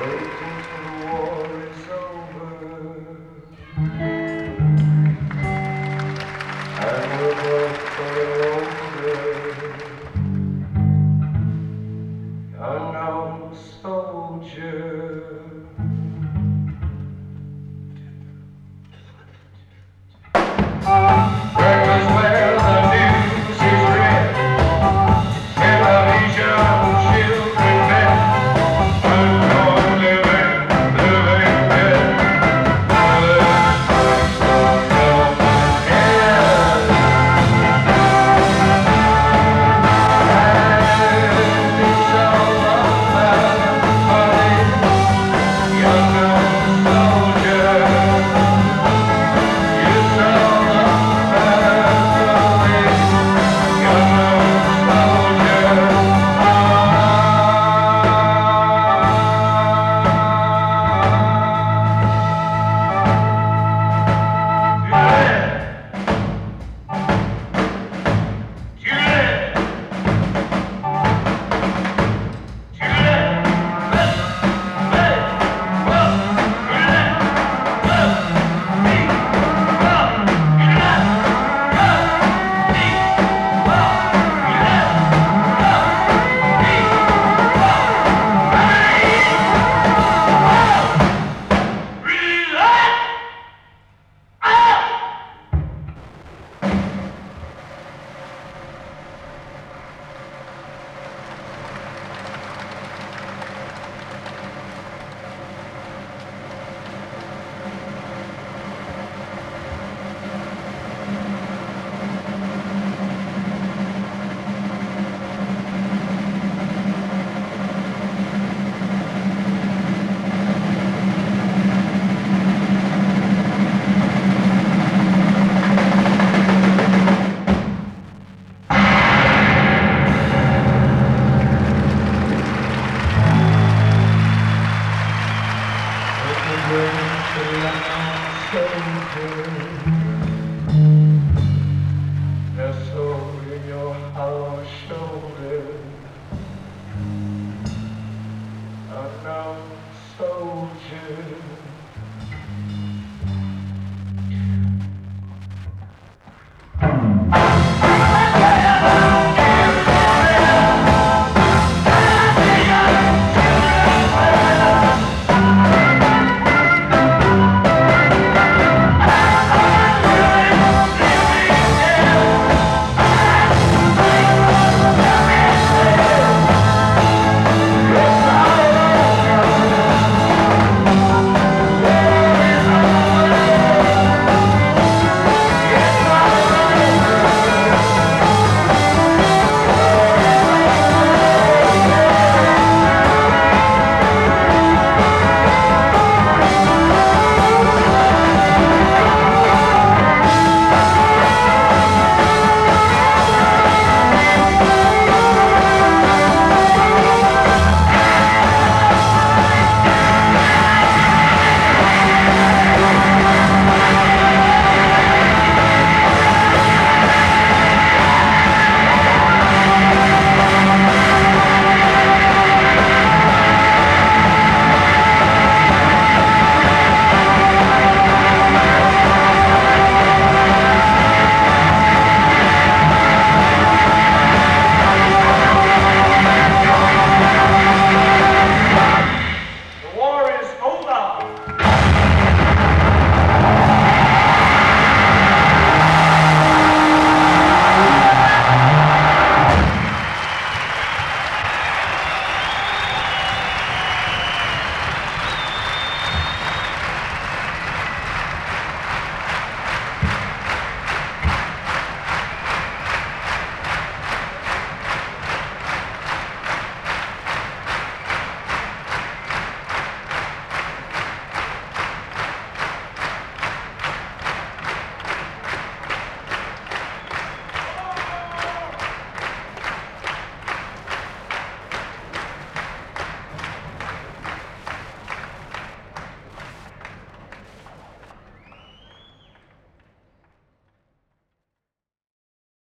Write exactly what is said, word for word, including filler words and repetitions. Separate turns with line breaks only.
waiting till the war is over, and we're both growing older. Unknown soldier, breakfast where the news is read, television children met, unknown living, living dead, violence strikes on your head. And it's all about money, the unknown soldier. It's all about money, the unknown soldier. Nestled in your hollow shoulder, unknown soldier.